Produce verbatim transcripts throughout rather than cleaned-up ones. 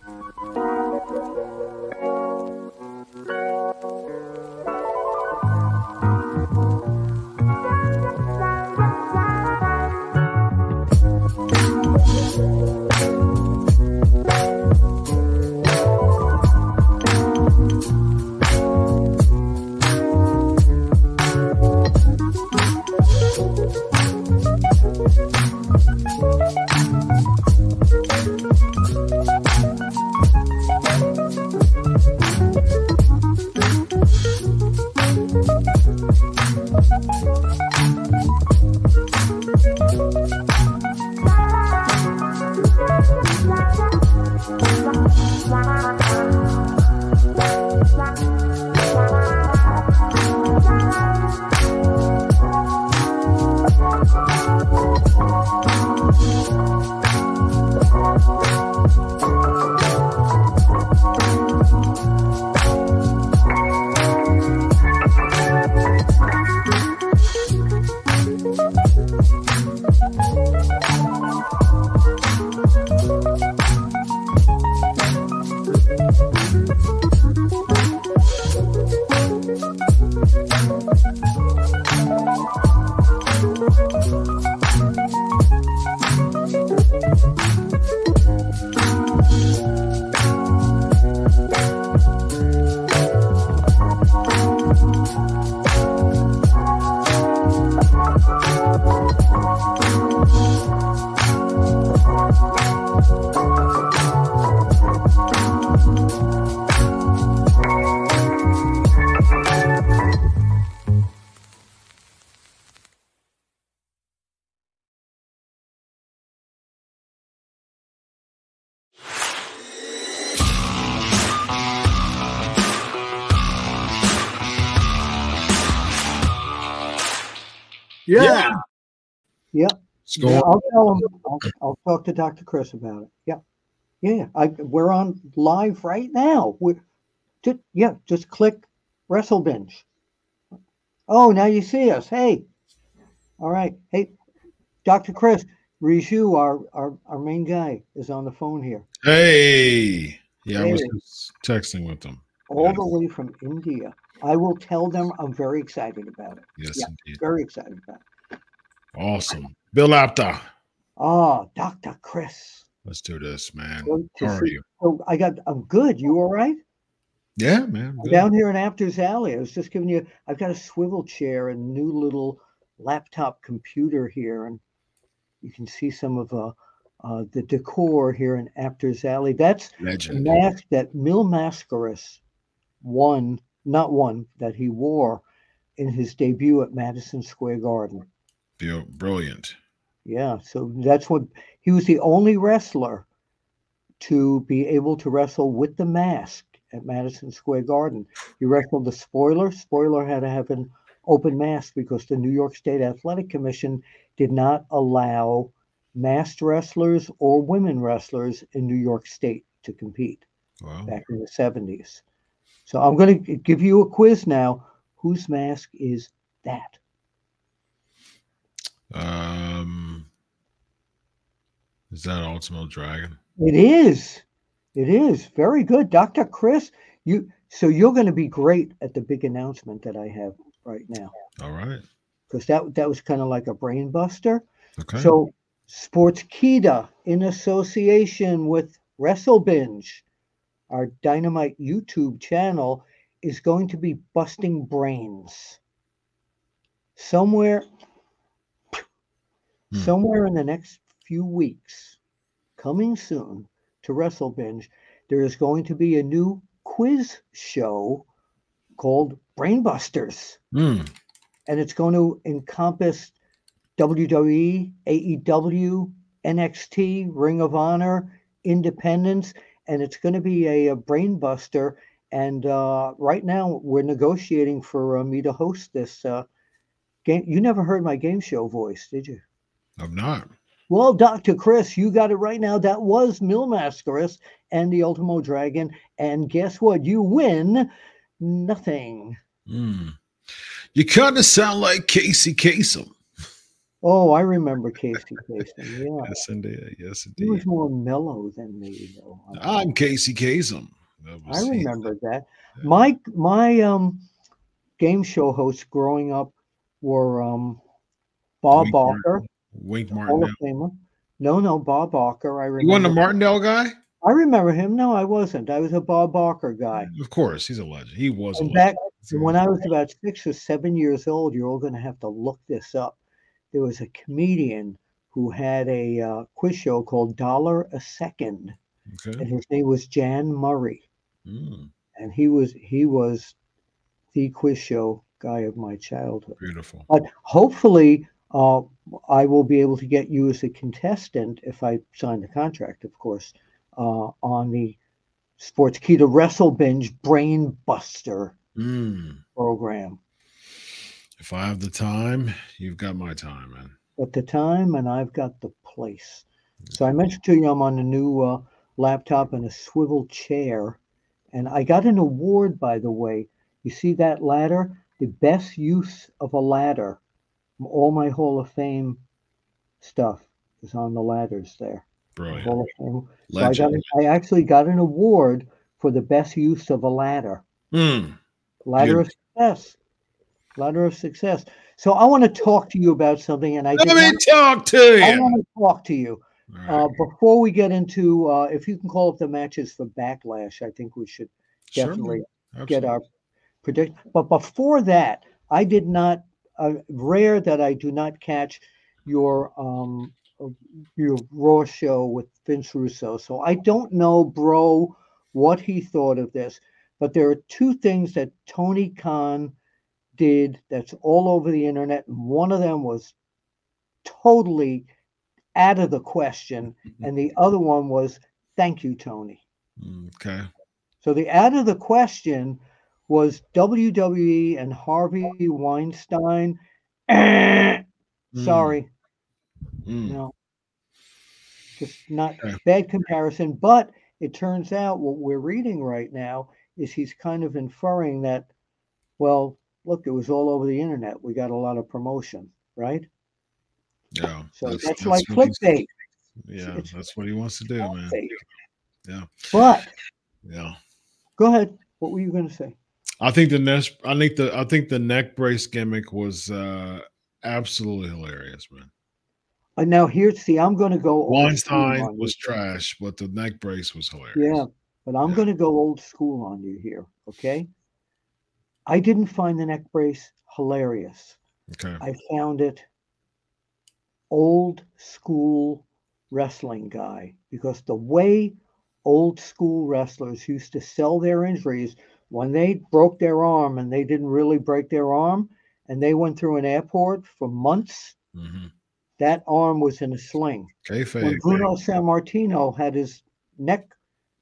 Yeah. Yeah. yeah I'll tell him. I'll, I'll talk to Doctor Chris about it. Yeah. Yeah. I, we're on live right now. We just, yeah, just click Wrestle Binge. Oh, now you see us. Hey. All right. Hey, Doctor Chris, Riju, our, our, our main guy, is on the phone here. Hey. Yeah, hey. I was just texting with them. All yes. the way from India. I will tell them I'm very excited about it. Yes, yeah, indeed. Very excited about it. Awesome. Bill Apter. Oh, Doctor Chris. Let's do this, man. How are you? So I got, I'm good. You all right? Yeah, man. I'm down here in Apter's Alley. I was just giving you, I've got a swivel chair and new little laptop computer here. And you can see some of uh, uh, the decor here in Apter's Alley. That's Legend. a mask that Mil Mascaras won, not won, that he wore in his debut at Madison Square Garden. Brilliant. Yeah, so that's what he was the only wrestler to be able to wrestle with the mask at Madison Square Garden. He wrestled the Spoiler. Spoiler had to have an open mask because the New York State Athletic Commission did not allow masked wrestlers or women wrestlers in New York State to compete wow. back in the seventies. So I'm going to give you a quiz now. Whose mask is that? Um, is that Ultimo Dragon? It is. It is very good, Doctor Chris. You so you're going to be great at the big announcement that I have right now. All right. Because that that was kind of like a brain buster. Okay. So Sportskeeda, in association with Wrestle Binge, our Dynamite YouTube channel, is going to be busting brains somewhere. Somewhere in the next few weeks, coming soon to Wrestle Binge, there is going to be a new quiz show called Brainbusters. Mm. And it's going to encompass W W E, A E W, N X T, Ring of Honor, Independence, and it's going to be a, a brainbuster. And uh, right now we're negotiating for uh, me to host this uh, game. You never heard my game show voice, did you? I'm not. Well, Doctor Chris, you got it right now. That was Mil Mascaras and the Ultimo Dragon. And guess what? You win nothing. Mm. You kind of sound like Casey Kasem. Oh, I remember Casey Kasem. Yeah, Yes, indeed. Yes, he was indeed. more mellow than me, though. I I'm thought. Casey Kasem. That I was he. remember that. Yeah. My my um game show hosts growing up were um Bob Wink, Martin, Barker, Wink Hall of Martindale. Famer. No, no, Bob Barker. I You wasn't a remember. Martindale guy? I remember him. No, I wasn't. I was a Bob Barker guy. Of course, he's a legend. He was a And legend. back when I was about six or seven years old, you're all going to have to look this up. There was a comedian who had a uh, quiz show called Dollar a Second, Okay. and his name was Jan Murray, Mm, and he was he was the quiz show guy of my childhood. beautiful. But hopefully, uh, I will be able to get you as a contestant if I sign the contract, of course, uh, on the Sportskeeda Wrestle Binge Brain Buster Mm. program. If I have the time, you've got my time, man. At the time, and I've got the place. So I mentioned to you I'm on a new uh, laptop and a swivel chair, and I got an award, by the way. You see that ladder? The best use of a ladder. All my Hall of Fame stuff is on the ladders there. Brilliant. Hall of Fame. So I got, Legend. I actually got an award for the best use of a ladder. Mm. Ladder of success. Ladder of success. So I want to talk to you about something, and I Let did me not, talk to I you. want to talk to you. All Uh, right. before we get into, uh, if you can call up the matches for Backlash, I think we should Sure, definitely man. get Absolutely. our predict. But before that, I did not. Uh, rare that I do not catch your um your Raw show with Vince Russo. So I don't know, bro, what he thought of this. But there are two things that Tony Khan did that's all over the internet, and one of them was totally out of the question, and the other one was thank you, Tony. Okay. So the out of the question was W W E and Harvey Weinstein. Mm. Sorry, Mm. no, just not Okay. bad comparison. But it turns out what we're reading right now is he's kind of inferring that, well, look, it was all over the internet. We got a lot of promotion, right? Yeah. So That's, that's, that's like what he's- clickbait. Yeah, It's that's what he wants to do, man. clickbait. Yeah. But Yeah. go ahead. What were you going to say? I think the neck. I think the. I think the neck brace gimmick was uh, absolutely hilarious, man. Uh, now here, see, I'm going to go old school Weinstein on you. was trash, but the neck brace was hilarious. Yeah, but I'm Yeah. going to go old school on you here. Okay. I didn't find the neck brace hilarious. Okay. I found it old school wrestling guy because the way old school wrestlers used to sell their injuries when they broke their arm and they didn't really break their arm and they went through an airport for months, Mm-hmm. that arm was in a sling. When Kayfabe. Bruno Sammartino had his neck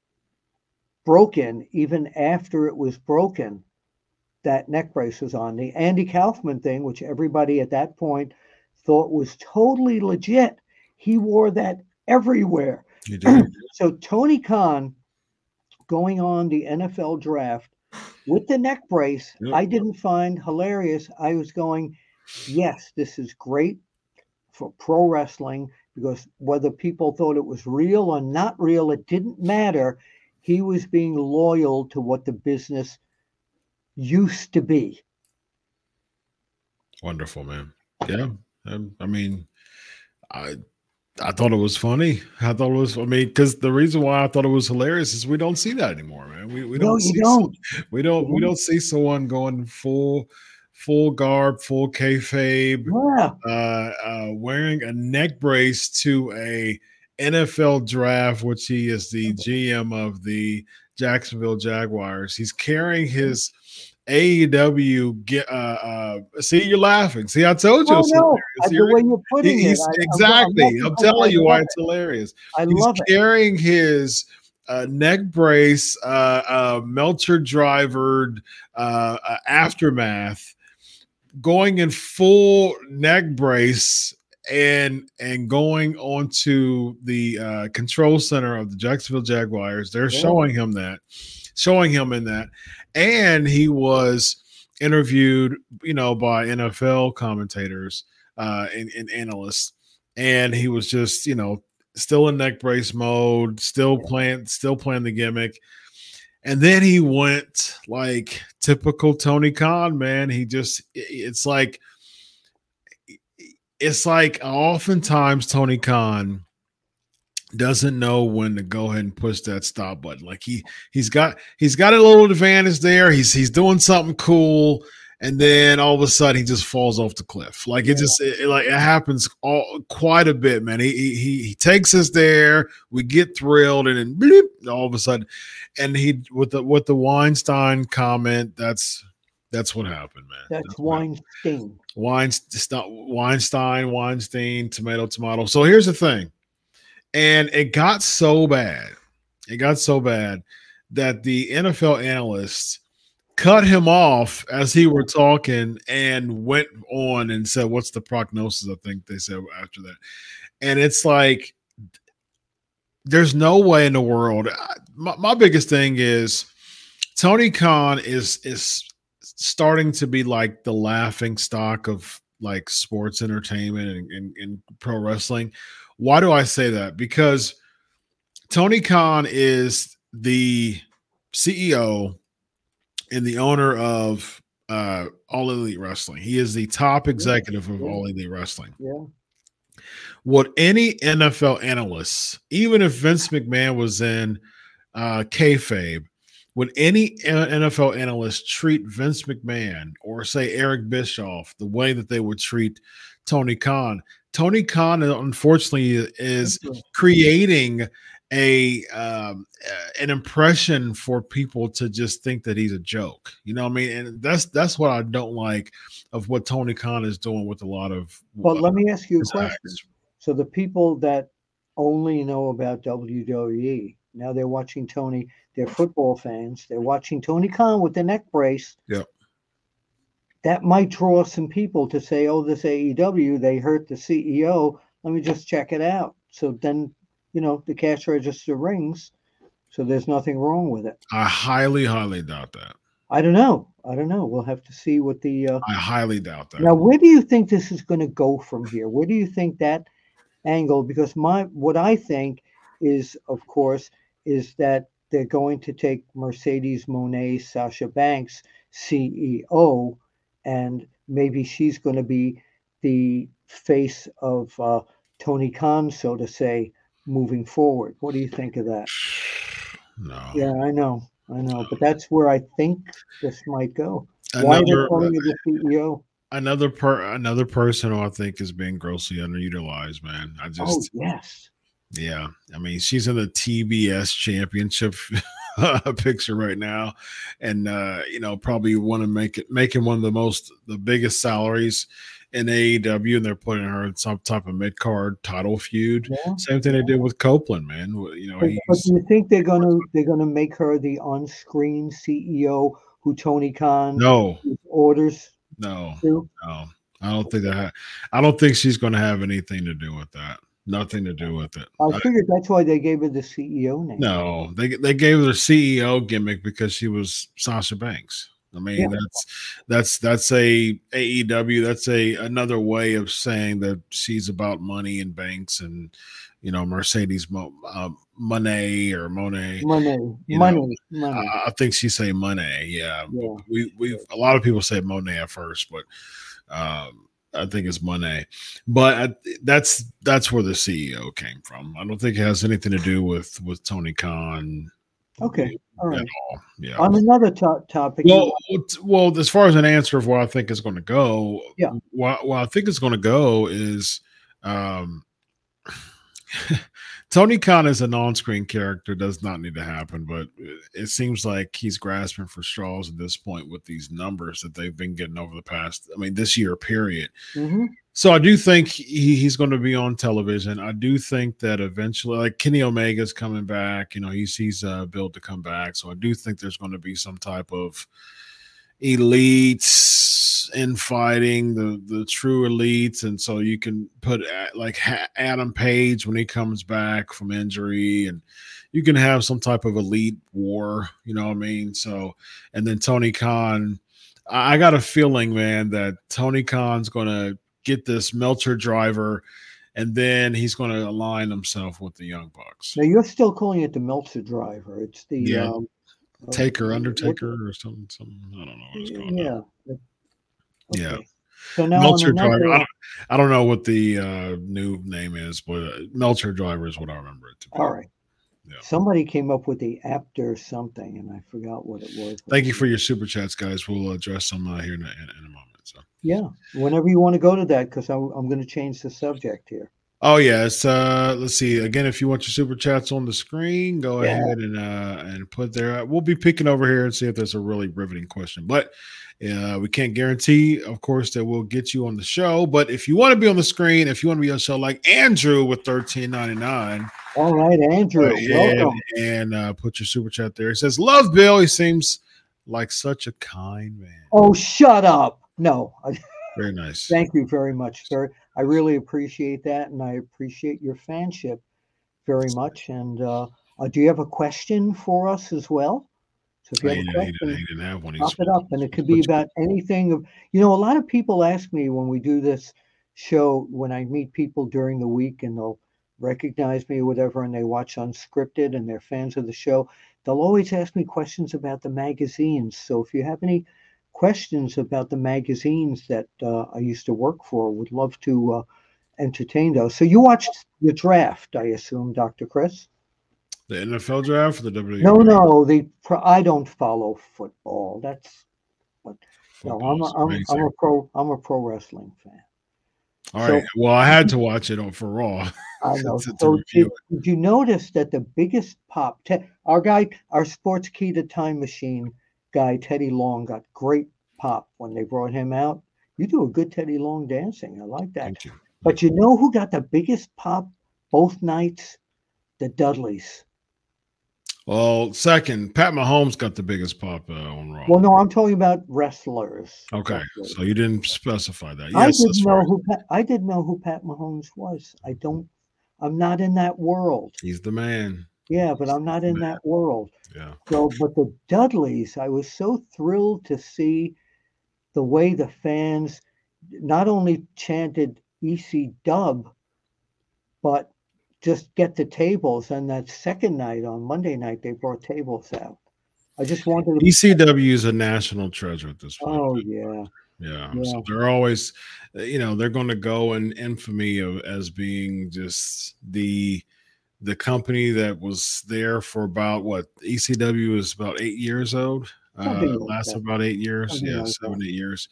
broken, even after it was broken, that neck brace was on. The Andy Kaufman thing, which everybody at that point thought was totally legit, he wore that everywhere. You did. So Tony Khan going on the N F L draft with the neck brace, Yep. I didn't find hilarious. I was going, yes, this is great for pro wrestling because whether people thought it was real or not real, it didn't matter. He was being loyal to what the business used to be. Wonderful, man. Yeah. Um, I mean, I I thought it was funny. I thought it was. I mean, because the reason why I thought it was hilarious is we don't see that anymore, man. We we No, don't you see don't. some- we don't we You don't see someone going full full garb, full kayfabe, Yeah. uh, uh, wearing a neck brace to a N F L draft, which he is the G M of the Jacksonville Jaguars. He's carrying his A E W. Get, uh, uh, see, you're laughing. See, I told you. Oh, it's no. hilarious. I- The You're- way you're putting he- it. he's- I- I'm- I'm exactly. not I'm, surprised. telling I you why love it's hilarious. it. I He's love it. carrying his uh, neck brace, uh, uh, Melcher drivered uh, uh, aftermath, going in full neck brace and and going onto the uh, control center of the Jacksonville Jaguars. They're Yeah. showing him that, showing him in that, and he was interviewed, you know, by N F L commentators uh, in, in analyst, and he was just you know still in neck brace mode, still playing, still playing the gimmick. And then he went like typical Tony Khan, man. He just, it's like, it's like oftentimes Tony Khan doesn't know when to go ahead and push that stop button. Like he, he's got, he's got a little advantage there. He's, he's doing something cool. And then all of a sudden he just falls off the cliff. Like it just it, it, like it happens all quite a bit, man. He, he he takes us there, we get thrilled, and then bleep, all of a sudden, and he with the with the Weinstein comment, that's that's what happened, man. That's, that's Weinstein. Weinstein, Weinstein, Weinstein, tomato, tomato. So here's the thing, and it got so bad, it got so bad that the N F L analysts cut him off as he were talking and went on and said, what's the prognosis? I think they said after that. And it's like, there's no way in the world. My, my biggest thing is Tony Khan is, is starting to be like the laughing stock of like sports entertainment and, and, and pro wrestling. Why do I say that? Because Tony Khan is the C E O and the owner of uh, All Elite Wrestling. He is the top executive of All Elite Wrestling. Yeah. What any N F L analysts, even if Vince McMahon was in uh, kayfabe, would any N F L analyst treat Vince McMahon or say Eric Bischoff the way that they would treat Tony Khan? Tony Khan, unfortunately, is creating a um, an impression for people to just think that he's a joke. You know what I mean? And that's that's what I don't like of what Tony Khan is doing with a lot of. But uh, let me ask you a question. acts. So the people that only know about W W E, now they're watching Tony, they're football fans, they're watching Tony Khan with the neck brace. Yeah. That might draw some people to say, oh, this A E W, they hurt the C E O. Let me just check it out. So then, you know, the cash register rings. So there's nothing wrong with it. I highly, highly doubt that. I don't know. I don't know. We'll have to see what the. Uh... I highly doubt that. Now, where do you think this is going to go from here? Where do you think that angle? Because my what I think is, of course, is that they're going to take Mercedes Moné, Sasha Banks, C E O, and maybe she's going to be the face of uh, Tony Khan, so to say, moving forward. What do you think of that? No. Yeah, I know. I know. But that's where I think this might go. Another, Why are they calling you the C E O? Another per another person who I think is being grossly underutilized, man. I just Oh, yes. Yeah. I mean, she's in the T B S championship picture right now. And uh, you know, probably want to make it making one of the most the biggest salaries in A E W, and they're putting her in some type of mid card title feud. Yeah, Same thing yeah. they did with Copeland, man. You know, but, but do you think they're gonna they're gonna make her the on screen C E O who Tony Khan no orders? No, to? no. I don't think that ha- I don't think she's gonna have anything to do with that. Nothing to do with it. I figured I, that's why they gave her the C E O name. No, they they gave her the C E O gimmick because she was Sasha Banks. I mean, yeah. that's that's that's a A E W. That's a another way of saying that she's about money and banks and you know Mercedes Mo, uh, Moné or Monet. Money, money, know, money. I, I think she say Monet. Yeah, yeah. we we a lot of people say Monet at first, but um, I think it's Monet. But I, that's that's where the C E O came from. I don't think it has anything to do with with Tony Khan. Okay. All right. All. Yeah. On another to- topic. Well, well, as far as an answer of where I think is going to go, yeah. What, what I think is going to go is um, Tony Khan as a non-screen character does not need to happen, but it seems like he's grasping for straws at this point with these numbers that they've been getting over the past, I mean, this year period. Mm-hmm. So I do think he, he's going to be on television. I do think that eventually, like Kenny Omega's coming back, you know, he's he's uh, built to come back. So I do think there's going to be some type of elites infighting, the the true elites, and so you can put like Adam Page when he comes back from injury, and you can have some type of elite war. You know what I mean? So, and then Tony Khan. I got a feeling, man, that Tony Khan's going to get this Meltzer driver, and then he's going to align himself with the Young Bucks. Now you're still calling it the Meltzer driver. It's the Yeah. um, Taker, uh, Undertaker, what, or something, something. I don't know what it's called. Yeah. Now. Okay. Yeah. So now Meltzer on driver. another, I don't, I don't know what the uh, new name is, but uh, Meltzer driver is what I remember it to be. All right. Yeah. Somebody came up with the Apter something, and I forgot what it was. Thank you for your super chats, guys. We'll address them uh, here in a, in, in a moment. So yeah, whenever you want to go to that, because I'm going to change the subject here. Oh yeah, it's uh let's see again. If you want your super chats on the screen, go Yeah. ahead and uh and put there. We'll be picking over here and see if there's a really riveting question. But uh, we can't guarantee, of course, that we'll get you on the show. But if you want to be on the screen, if you want to be on the show, like Andrew with thirteen ninety-nine. All right, Andrew, uh, and, welcome. And uh, put your super chat there. He says, "Love Bill. He seems like such a kind man." Oh, shut up! No. Very nice. Thank you very much, sir. I really appreciate that, and I appreciate your fanship very much. And uh, uh, do you have a question for us as well? So if you have a question, he didn't have one. pop it up, and it could be about anything. Of, you know, a lot of people ask me when we do this show, when I meet people during the week, and they'll recognize me or whatever, and they watch Unscripted, and they're fans of the show, they'll always ask me questions about the magazines. So if you have any questions about the magazines that uh, I used to work for, would love to uh, entertain those. So you watched the draft, I assume, Doctor Chris? The N F L draft or the W W E? No, no, the I don't follow football. That's what. No, I'm a, I'm, I'm a pro. I'm a pro wrestling fan. All so, right. Well, I had to watch it on for Raw. I know. to, so to did, did you notice that the biggest pop? Te, our guy, our Sports Key to Time Machine guy, Teddy Long, got great pop when they brought him out. You do a good Teddy Long dancing. I like that. Thank you. But you know who got the biggest pop both nights? The Dudleys. Well, second, Pat Mahomes got the biggest pop uh, on Raw. Well, no, I'm talking about wrestlers. Okay, wrestlers. So you didn't specify that. Yes, I didn't know right. who Pat, I didn't know who Pat Mahomes was. I don't. I'm not in that world. He's the man. Yeah, but I'm not in man. that world. Yeah. So, but the Dudleys, I was so thrilled to see the way the fans not only chanted E C Dub, but just get the tables. And that second night on Monday night, they brought tables out. I just wanted to. E C W is a national treasure at this point. Oh yeah. Yeah. yeah. So they're always, you know, they're going to go in infamy of as being just the the company that was there for about what E C W is about eight years old. Uh, like lasts about eight years. Something yeah, like seven, that. eight years.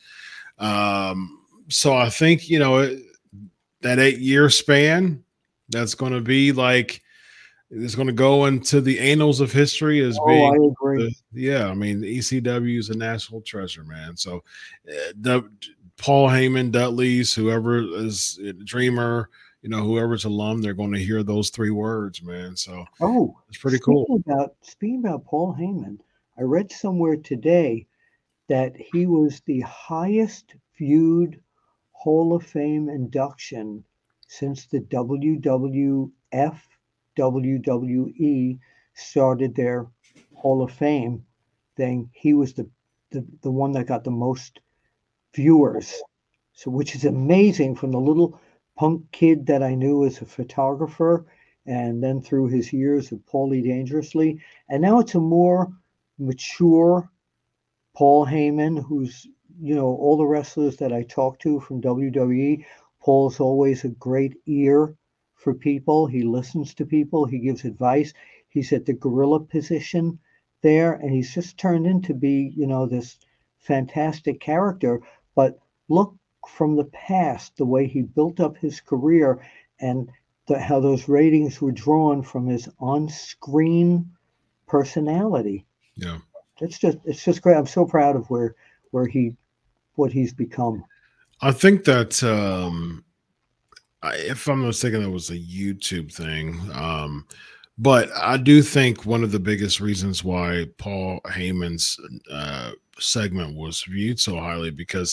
Um, so I think, you know, that eight year span, that's going to be like, it's going to go into the annals of history as oh, being, I agree. The, yeah, I mean, the E C W is a national treasure, man. So uh, the Paul Heyman, Dudley's, whoever is a Dreamer, you know, whoever's alum, they're going to hear those three words, man. So oh, it's pretty speaking cool. About, speaking about Paul Heyman, I read somewhere today that he was the highest viewed Hall of Fame induction since the W W F, W W E started their Hall of Fame thing. He was the, the, the one that got the most viewers. So, which is amazing from the little punk kid that I knew as a photographer, and then through his years of Paulie Dangerously. And now it's a more mature Paul Heyman, who's, you know, all the wrestlers that I talk to from W W E, Paul's always a great ear for people. He listens to people. He gives advice. He's at the gorilla position there, and he's just turned into be, you know, this fantastic character. But look from the past, the way he built up his career and the, how those ratings were drawn from his on-screen personality. Yeah. It's just it's just great. I'm so proud of where where he what he's become. I think that um I, if I'm not mistaken, that was a YouTube thing. Um, but I do think one of the biggest reasons why Paul Heyman's uh, segment was viewed so highly because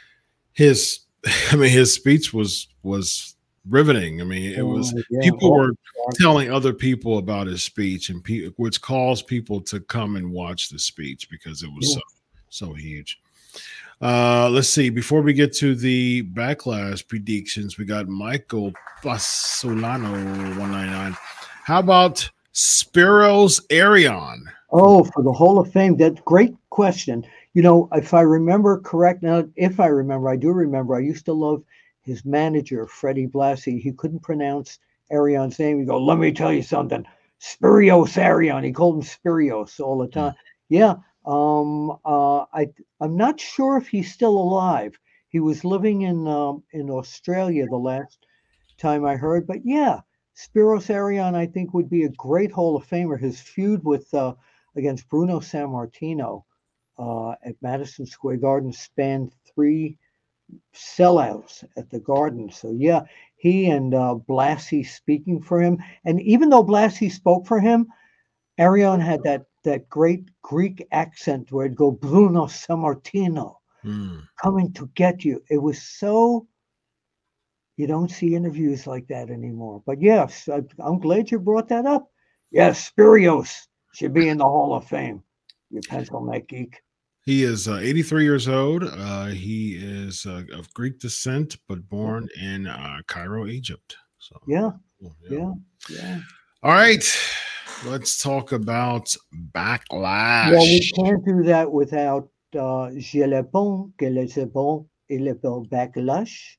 his, I mean, his speech was was riveting. I mean, it was Oh, yeah. people Oh, were God. telling other people about his speech, and pe- which caused people to come and watch the speech because it was Yeah. so so huge. Uh, let's see. Before we get to the backlash predictions, we got Michael Basolano one ninety-nine. How about Spiros Arion? Oh, for the Hall of Fame. That's great question. You know, if I remember correct now, if I remember, I do remember, I used to love his manager, Freddie Blassie. He couldn't pronounce Arion's name. He'd go, let me tell you something. Spirios Arion. He called him Spirios all the time. Mm. Yeah. Um, uh, I, I'm not sure if he's still alive. He was living in um, in Australia the last time I heard. But yeah, Spiros Arion, I think, would be a great Hall of Famer. His feud with uh, against Bruno Sammartino uh, at Madison Square Garden spanned three sellouts at the Garden. So yeah, he and uh, Blassie speaking for him. And even though Blassie spoke for him, Arion had that that great Greek accent where it'd go Bruno Sammartino mm. coming to get you. It was so, you don't see interviews like that anymore. But yes, I, I'm glad you brought that up. Yes, Spirios should be in the Hall of Fame. You pencil neck geek. He is uh, eighty-three years old. Uh, he is uh, of Greek descent, but born yeah. in uh, Cairo, Egypt. So yeah. yeah, yeah, yeah. All right, let's talk about backlash. Well, we can't do that without uh, Je le bon, que le bon, et le bon backlash.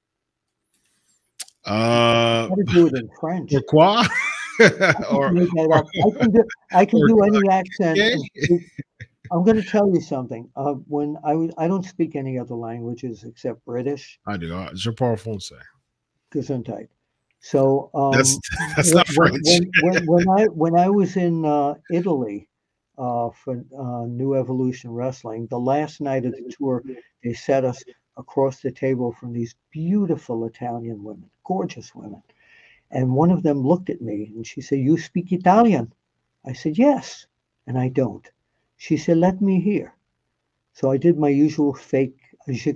Uh, How to do it in French? Pourquoi? or, I can do, I can do any accent. Okay. I'm going to tell you something. Uh, when I was, I don't speak any other languages except British. I do. Uh, Je parle français. Gesundheit. So um, that's that's when, not French. When, when, when I when I was in uh, Italy uh, for uh, New Evolution Wrestling, the last night of the tour, they set us across the table from these beautiful Italian women, gorgeous women, and one of them looked at me and she said, "You speak Italian?" I said, "Yes," and I don't. She said, "Let me hear." So I did my usual fake. She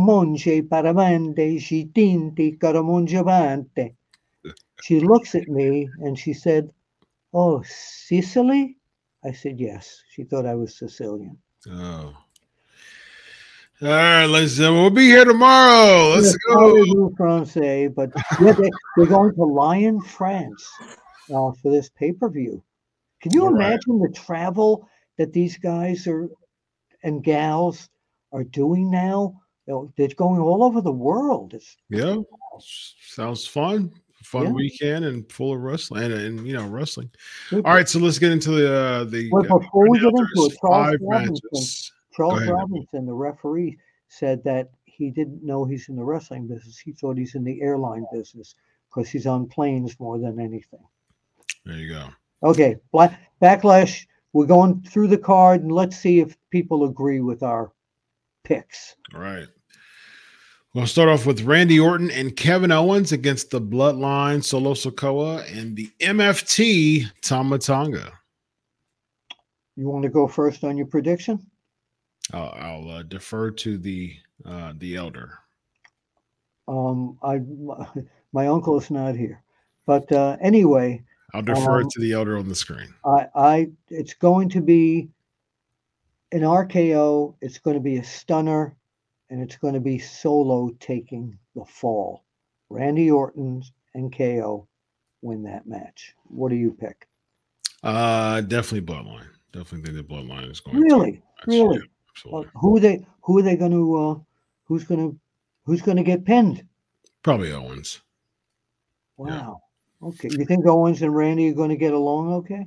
looks at me and she said, "Oh, Sicily?" I said, "Yes." She thought I was Sicilian. Oh. All right, let's. Uh, we'll be here tomorrow. Let's go. Francais, but yeah, they, they're going to Lyon, France, uh, for this pay-per-view. Can you All imagine right. the travel that these guys are and gals are doing now? They're going all over the world. It's yeah, sounds fun. Fun yeah. weekend and full of wrestling and, and you know wrestling. All right, so let's get into the uh, the. Well, before uh, we get into it, Charles Robinson, Charles Robinson, the referee, said that he didn't know he's in the wrestling business. He thought he's in the airline business because he's on planes more than anything. There you go. Okay, Black, Backlash. We're going through the card, and let's see if people agree with our picks. All right. We'll start off with Randy Orton and Kevin Owens against the Bloodline, Solo Sikoa, and the M F T, Tama Tonga. You want to go first on your prediction? I'll, I'll uh, defer to the uh, the elder. Um, I my, my uncle is not here, but uh, anyway, I'll defer um, to the elder on the screen. I, I, it's going to be an R K O. It's going to be a stunner. And it's going to be Solo taking the fall. Randy Orton and K O win that match. What do you pick? Uh, definitely Bloodline. Definitely think the Bloodline is going. Really, to really. Yeah, absolutely. Uh, who are they? Who are they going to? Uh, who's going to? Who's going to get pinned? Probably Owens. Wow. Yeah. Okay. You think Owens and Randy are going to get along? Okay.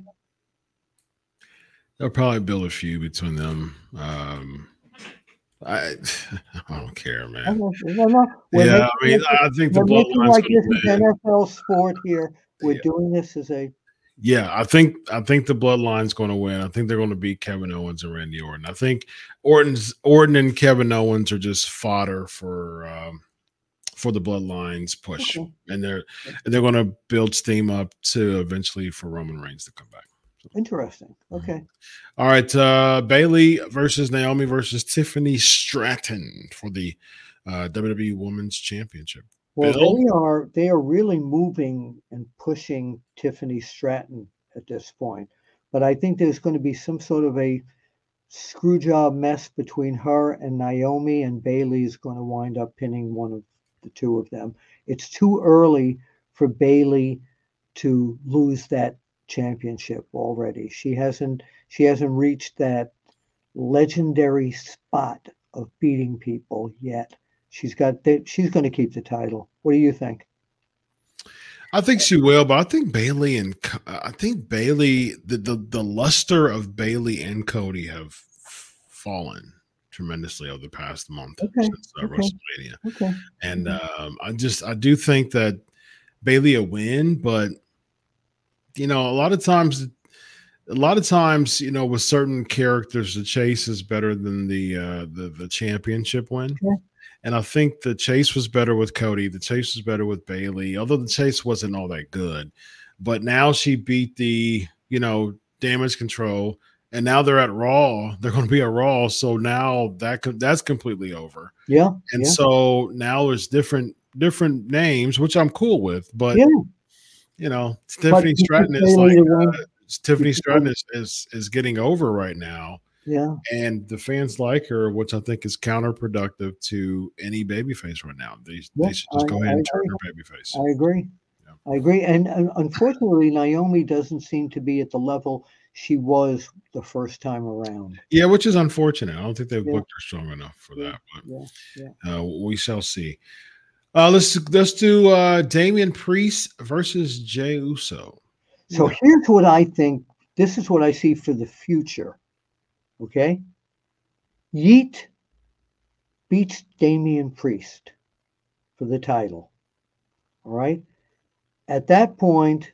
They'll probably build a feud between them. Um, I, I don't care, man. No, no. Yeah, I mean, I think the Bloodline's like this is N F L sport here. We're yeah. doing this as a. Yeah, I think I think the Bloodline's going to win. I think they're going to beat Kevin Owens and Randy Orton. I think Orton's Orton and Kevin Owens are just fodder for um, for the Bloodline's push, okay. and they're and they're going to build steam up to eventually for Roman Reigns to come back. Interesting. Okay. All right. Uh, Bayley versus Naomi versus Tiffany Stratton for the uh, W W E Women's Championship. Well, Bill? they are they are really moving and pushing Tiffany Stratton at this point. But I think there's going to be some sort of a screw job mess between her and Naomi, and Bailey is going to wind up pinning one of the two of them. It's too early for Bailey to lose that championship already. She hasn't she hasn't reached that legendary spot of beating people yet. She's got she's going to keep the title. What do you think? I think she will, but I think Bailey and I think Bailey the the, the luster of Bailey and Cody have fallen tremendously over the past month Okay, since uh, okay. WrestleMania. Okay. And um, I just I do think that Bailey will win, but you know, a lot of times, a lot of times, you know, with certain characters, the chase is better than the uh, the the championship win. Yeah. And I think the chase was better with Cody. The chase was better with Bailey, although the chase wasn't all that good. But now she beat the, you know, Damage Control, and now they're at Raw. They're going to be at Raw, so now that that's completely over. Yeah. And yeah. so now there's different different names, which I'm cool with. But yeah. you know, Tiffany Stratton is like uh, Tiffany Stratton is, is is getting over right now. Yeah. And the fans like her, which I think is counterproductive to any babyface right now. They, Yeah, they should just I- go ahead I and turn agree. her babyface. I agree. Yeah. I agree. And, and unfortunately, Naomi doesn't seem to be at the level she was the first time around. Yeah, which is unfortunate. I don't think they've Yeah. booked her strong enough for Yeah, that. But Yeah. Yeah. uh, we shall see. Uh, let's let's do uh, Damian Priest versus Jey Uso. So Yeah. here's what I think. This is what I see for the future. Okay. Yeet beats Damian Priest for the title. All right. At that point,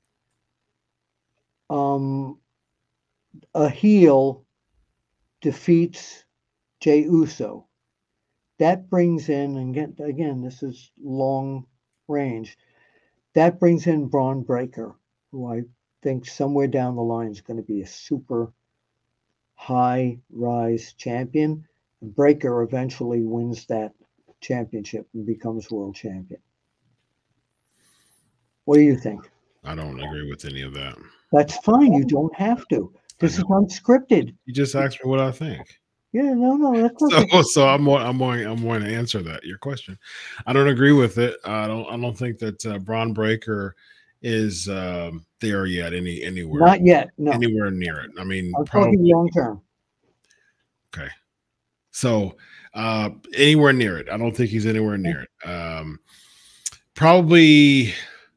um, a heel defeats Jey Uso. That brings in, and again, again, this is long range. That brings in Braun Breaker, who I think somewhere down the line is going to be a super high rise champion. And Breaker eventually wins that championship and becomes world champion. What do you think? I don't agree with any of that. That's fine. You don't have to. This is unscripted. You just asked me what I think. Yeah, no, no, that's okay. So, so I'm more, I'm more, I'm going to answer that your question. I don't agree with it. I don't, I don't think that uh, Braun Breaker is um, there yet. Any, anywhere, Not yet. No, anywhere near it. I mean, I'm probably talking long term. okay. So uh, anywhere near it. I don't think he's anywhere near it. Um, probably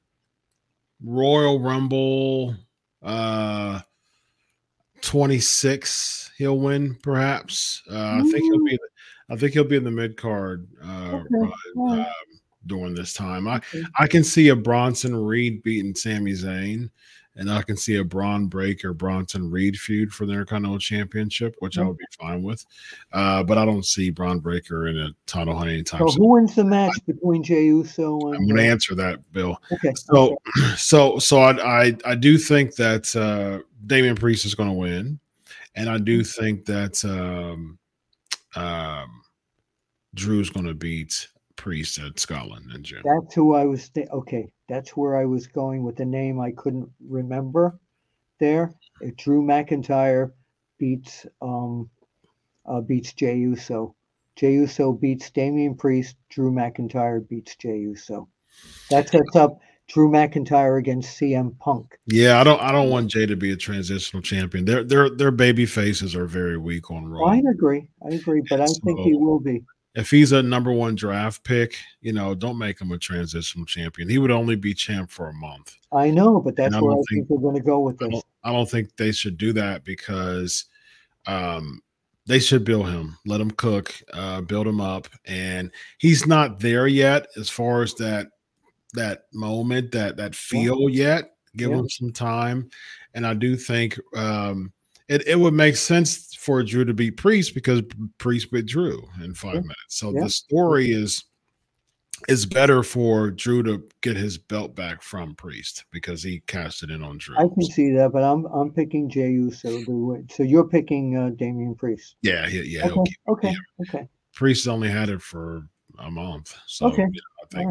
Royal Rumble uh, twenty-six. He'll win, perhaps. Uh, I think he'll be. I think he'll be in the mid card uh, Okay. uh, during this time. I I can see a Bronson Reed beating Sami Zayn, and I can see a Braun Breaker Bronson Reed feud for the Intercontinental Championship, which I would be fine with. Uh, but I don't see Braun Breaker in a title hunt anytime So soon. who wins the match between Jey Uso and? I'm going to answer that, Bill. Okay. So, okay. so, so I, I, I do think that uh, Damian Priest is going to win, and I do think that um, um, Drew's going to beat Priest at Scotland and Jim. That's who I was. Th- okay, that's where I was going with the name I couldn't remember. There, if Drew McIntyre beats um, uh, beats Jey Uso. Jey Uso beats Damian Priest. Drew McIntyre beats Jey Uso. That sets up Drew McIntyre against C M Punk. Yeah, I don't. I don't want Jay to be a transitional champion. Their their their baby faces are very weak on Raw. I agree. I agree, but I So- think he will be. If he's a number one draft pick, you know, don't make him a transitional champion. He would only be champ for a month. I know, but that's And I where I don't think think- they're going to go with I this. don't, I don't think they should do that because um, they should build him, let him cook, uh, build him up, and he's not there yet as far as that that moment, that that feel yet. Give Yeah. him some time, and I do think um, it it would make sense for Drew to beat Priest because Priest beat Drew in five Yeah. minutes. So Yeah. the story is is better for Drew to get his belt back from Priest because he cast it in on Drew. I can see that, but I'm I'm picking Jey Uso to win. So you're picking uh, Damian Priest. Yeah, he, yeah. he'll Okay, keep- okay, yeah. okay. Priest only had it for a month, so Okay. you know, I think All right.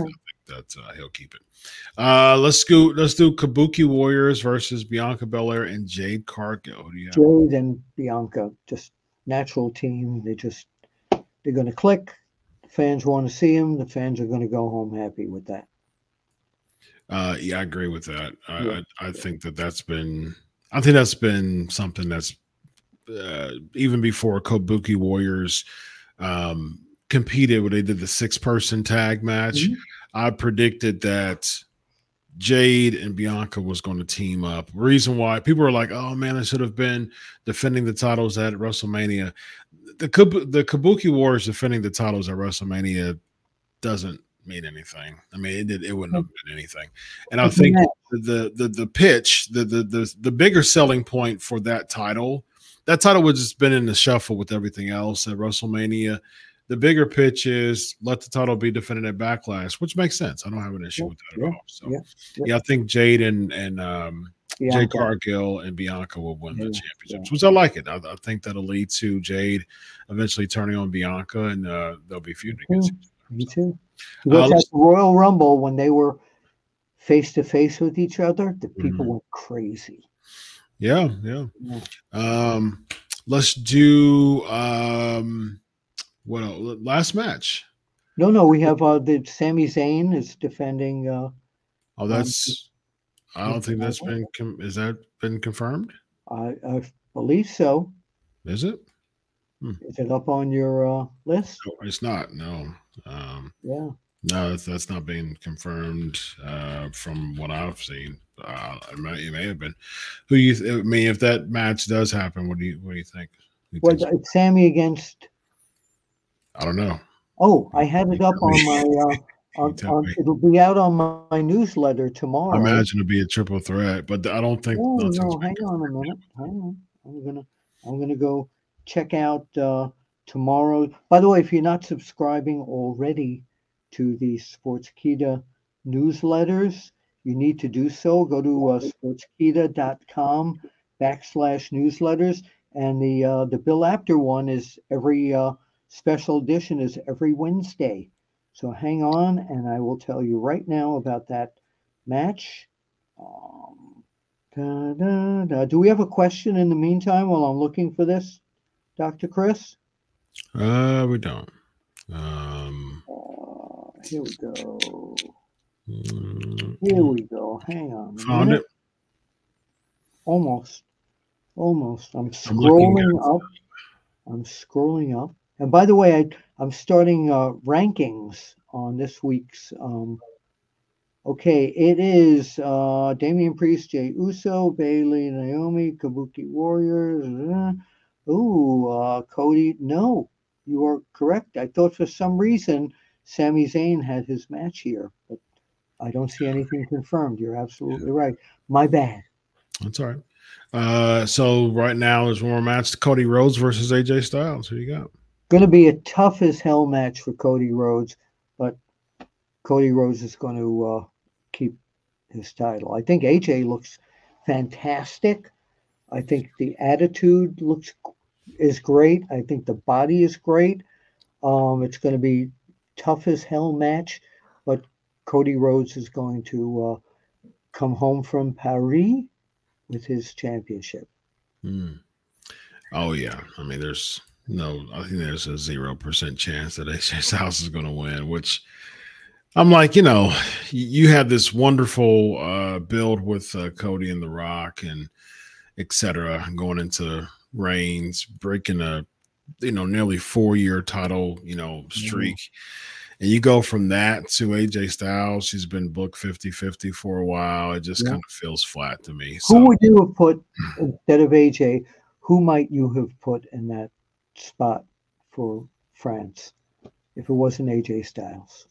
that uh, he'll keep it. Uh, let's go. Let's do Kabuki Warriors versus Bianca Belair and Jade Cargill. Who do you have? Jade and Bianca, just natural team. They just they're going to click. The fans want to see them. The fans are going to go home happy with that. Uh, yeah, I agree with that. I, Yeah. I, I think that that's been. I think that's been something that's uh, even before Kabuki Warriors um, competed when they did the six-person tag match. Mhm. I predicted that Jade and Bianca was going to team up. Reason why people are like, "Oh man, it should have been defending the titles at WrestleMania." The Kab- the Kabuki Warriors defending the titles at WrestleMania doesn't mean anything. I mean, it did, it wouldn't have been anything. And I It's a think match. the the the pitch, the the the the bigger selling point for that title, that title would just been in the shuffle with everything else at WrestleMania. The bigger pitch is let the title be defended at Backlash, which makes sense. I don't have an issue Yeah, with that yeah, at all. So yeah, yeah. yeah, I think Jade and and um, Jade Bianca. Cargill and Bianca will win the Yeah, championships, yeah. which I like it. I, I think that'll lead to Jade eventually turning on Bianca, and uh, they'll be feuding against Mm, each Me other. So, too. uh, Because at let's- the Royal Rumble, when they were face to face with each other, the people Mhm. went crazy. yeah, yeah. Yeah. Um, let's do um, what else? Last match. No, no, we have uh, the Sami Zayn is defending. Uh, Oh, that's. I don't Mister think that's Michael. been. Com- is that been confirmed? I, I believe so. Is it? Is it up on your uh, list? No, it's not. No. Um, Yeah. no, that's, that's not being confirmed uh, from what I've seen. Uh, it, may, it may have been. Who you? Th- I mean, if that match does happen, what do you? What do you think? Who Well, thinks- it's Sammy against. I don't know. Oh, I had it up on my. Uh, on, tell on, me. it'll be out on my, my newsletter I tomorrow. imagine it'd be a triple threat, but I don't think. Oh nothing's no, been hang on a minute. Hang on. I'm gonna I'm gonna go check out uh, tomorrow. By the way, if you're not subscribing already to the Sportskeeda newsletters, you need to do so. Go to uh, sportskeeda dot com backslash newsletters, and the uh, the Bill Apter one is every uh, special edition is every Wednesday. So hang on, and I will tell you right now about that match. Um, da, da, da. Do we have a question in the meantime while I'm looking for this, Doctor Chris? Uh, we don't. Um, Uh, here we go. mm, Here we go. Hang on a found minute. it. Almost. Almost. I'm I'm looking scrolling up. I'm scrolling up. And by the way, I, I'm starting uh, rankings on this week's. Um, okay, it is uh, Damian Priest, Jey Uso, Bailey, Naomi, Kabuki Warriors. Uh, ooh, uh, Cody. No, you are correct. I thought for some reason Sami Zayn had his match here, but I don't see anything confirmed. You're absolutely right. My bad. That's all right. Uh, so right now there's one more match: Cody Rhodes versus A J Styles. Who you got? Going to be a tough as hell match for Cody Rhodes, but Cody Rhodes is going to uh, keep his title. I think A J looks fantastic. I think the attitude looks is great. I think the body is great. Um, it's going to be tough as hell match, but Cody Rhodes is going to uh, come home from Paris with his championship. Hmm. Oh yeah, I mean, there's no. I think there's a zero percent chance that A J Styles is going to win. Which I'm like, you know, you had this wonderful uh, build with uh, Cody and The Rock and et cetera, going into Reigns, breaking a you know nearly four year title you know streak. Mm-hmm. And you go from that to A J Styles. She's been booked fifty-fifty for a while. It just yeah. kind of feels flat to me. Who so, would you have put instead of A J? Who might you have put in that spot for France if it wasn't A J Styles?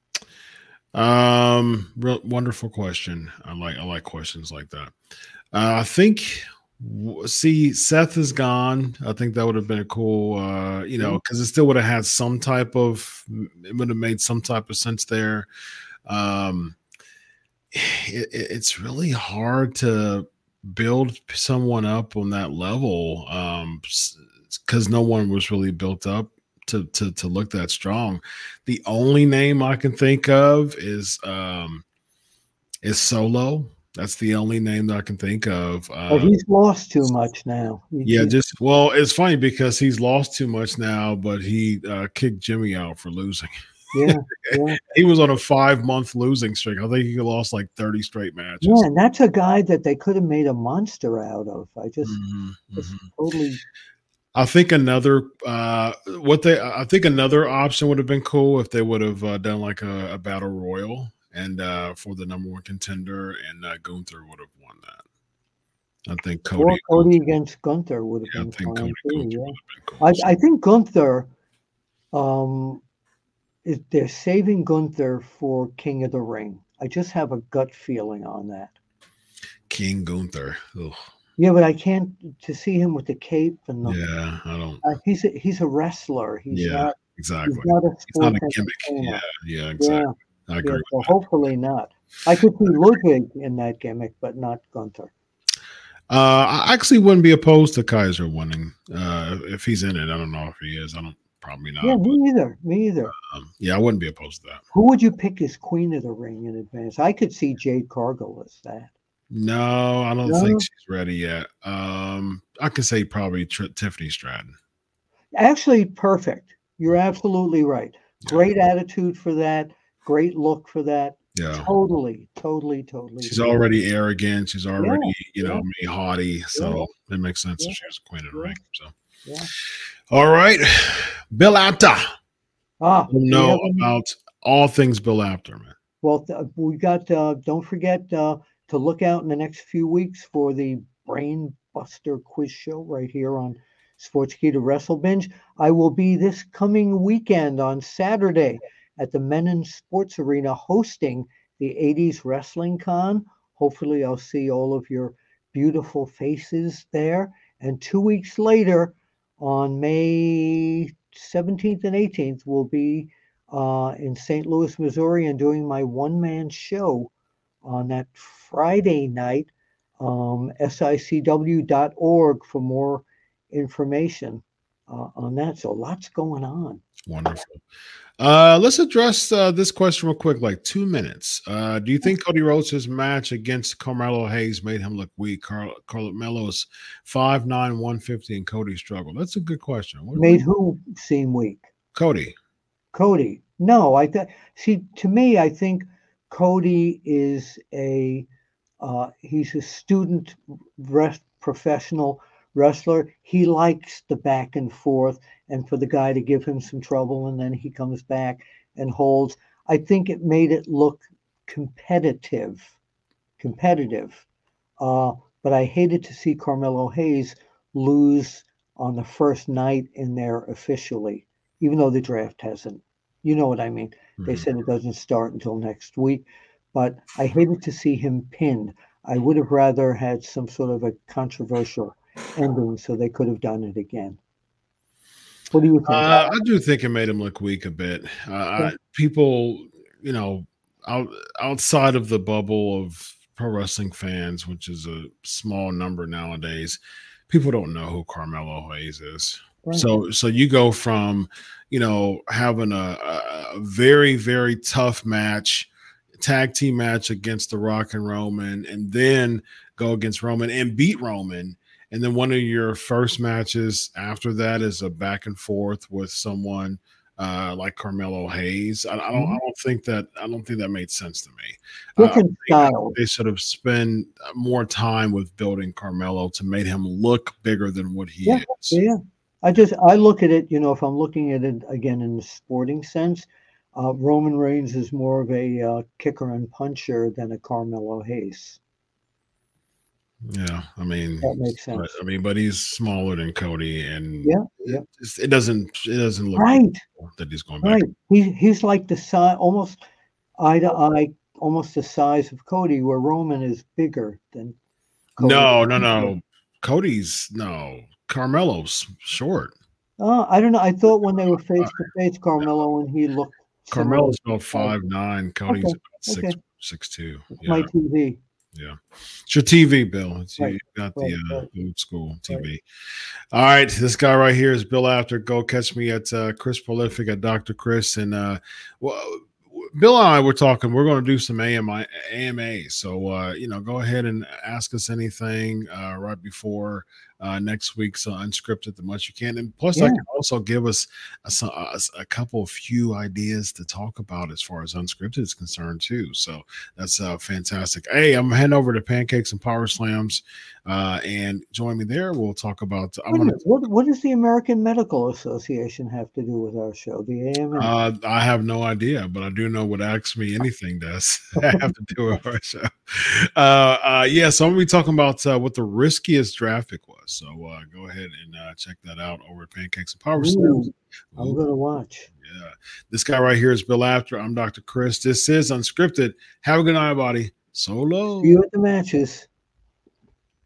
Um, real, wonderful question. I like I like questions like that. Uh, I think. See, Seth is gone. I think that would have been a cool, uh, you know, because it still would have had some type of, it would have made some type of sense there. Um, it, it's really hard to build someone up on that level um, because no one was really built up to to to look that strong. The only name I can think of is um is Solo. That's the only name that I can think of. But Uh, he's lost too much now. He- yeah, he's- just well, it's funny because he's lost too much now, but he uh, kicked Jimmy out for losing. yeah, yeah. He was on a five month losing streak. I think he lost like thirty straight matches. Yeah, and that's a guy that they could have made a monster out of. I just, Mhm, just mhm. totally. I think another uh, what they I think another option would have been cool if they would have uh, done like a, a battle royal and uh, for the number one contender, and uh, Gunther would have won that. I think Cody. Or Cody against Gunther would have Yeah, I been think fine Cody too. Gunther Yeah. would have been cool. I, I think Gunther, um, is, they're saving Gunther for King of the Ring. I just have a gut feeling on that. King Gunther. Ugh. Yeah, but I can't to see him with the cape and the. Yeah, I don't. Uh, he's a, he's a wrestler. He's Yeah, not. exactly. He's not a It's not sports a gimmick. entertainer. Yeah, yeah, exactly. Yeah, I yeah. agree So with that. hopefully not. I could see Ludwig in that gimmick, but not Gunther. Uh, I actually wouldn't be opposed to Kaiser winning uh, if he's in it. I don't know if he is. I don't. Probably not. Yeah, but, me either. Me either. um, yeah, I wouldn't be opposed to that. Who would you pick as Queen of the Ring in advance? I could see Jade Cargill as that. No, I don't No? think she's ready yet. Um, I could say probably Tr- Tiffany Stratton. Actually, perfect. You're absolutely right. Yeah. Great attitude for that. Great look for that. Yeah, Totally, totally, totally. she's already arrogant. She's already, you know, yeah. me haughty. So it makes sense Yeah. if she was Queen of the Yeah. Ring. So, Yeah. all right, Bill Apter. Ah, We'll we know have a- about all things Bill Apter, man. Well, th- we got. Uh, don't forget uh, to look out in the next few weeks for the Brain Buster quiz show right here on Sportskeeda to Wrestle Binge. I will be this coming weekend on Saturday at the Menon Sports Arena hosting the eighties Wrestling Con. Hopefully, I'll see all of your beautiful faces there. And two weeks later, on May seventeenth and eighteenth, we'll be uh, in Saint Louis, Missouri, and doing my one-man show on that Friday night. Um, S I C W dot org for more information uh, on that. So lots going on. Wonderful. Uh, let's address uh, this question real quick, like two minutes. Uh, do you think Cody Rhodes' match against Carmelo Hayes made him look weak? Car- Carmelo's five nine, one fifty, and Cody struggled. That's a good question. What do Made you- who seem weak? Cody. Cody. No, I th- see. To me, I think Cody is a uh, he's a student rest, professional wrestler. He likes the back and forth, and for the guy to give him some trouble, and then he comes back and holds. I think it made it look competitive, competitive. Uh, but I hated to see Carmelo Hayes lose on the first night in there officially, even though the draft hasn't. You know what I mean? They Mhm. said it doesn't start until next week, but I hated to see him pinned. I would have rather had some sort of a controversial ending so they could have done it again. What do you think? Uh, I do think it made him look weak a bit. Uh, I, people, you know, out, outside of the bubble of pro wrestling fans, which is a small number nowadays, people don't know who Carmelo Hayes is. Right. So, so you go from, you know, having a, a very, very tough match, tag team match against The Rock and Roman, and then go against Roman and beat Roman. And then one of your first matches after that is a back and forth with someone uh, like Carmelo Hayes. I, I don't. I don't think that. I don't think that made sense to me. Uh, I Different think styles. they should have spent more time with building Carmelo to make him look bigger than what he Yeah, is. Yeah, I just I look at it. You know, if I'm looking at it again in the sporting sense, uh, Roman Reigns is more of a uh, kicker and puncher than a Carmelo Hayes. Yeah, I mean, That makes but- sense. I mean, but he's smaller than Cody, and Yeah, yeah. it, just- it doesn't. It doesn't look Right, that he's going back. right. He he's like the size, almost eye to eye, almost the size of Cody, where Roman is bigger than. Cody. No, no, no. Cody's no. Carmelo's short. Uh, I don't know. I thought when they were face to face, Carmelo and he looked. similar. Carmelo's about five nine. Cody's Okay, about six okay. six two. It's Yeah. my T V. Yeah. It's your T V, Bill. It's you Right, got the right, uh, right, old school T V. right. All right. This guy right here is Bill After. Go catch me at uh, Chris Prolific at Doctor Chris. And uh, well, Bill and I were talking. We're going to do some A M I, A M A. So, uh, you know, go ahead and ask us anything uh, right before uh, next week's uh, Unscripted, the much you can. And plus, I Yeah. can also give us a, a, a couple of few ideas to talk about as far as Unscripted is concerned, too. So that's uh, fantastic. Hey, I'm heading over to Pancakes and Power Slams uh, and join me there. We'll talk about. I'm Wait a going minute, to. What, what does the American Medical Association have to do with our show, the A M A? Uh, I have no idea, but I do know what Ask Me Anything does have to do with our show. Uh, uh, yeah, so I'm going to be talking about uh, what the riskiest draft pick was. So uh, go ahead and uh, check that out over at Pancakes and Power Slams. Ooh, I'm going to watch. Yeah. This guy right here is Bill After. I'm Doctor Chris. This is Unscripted. Have a good night, buddy. So long. See you at the matches.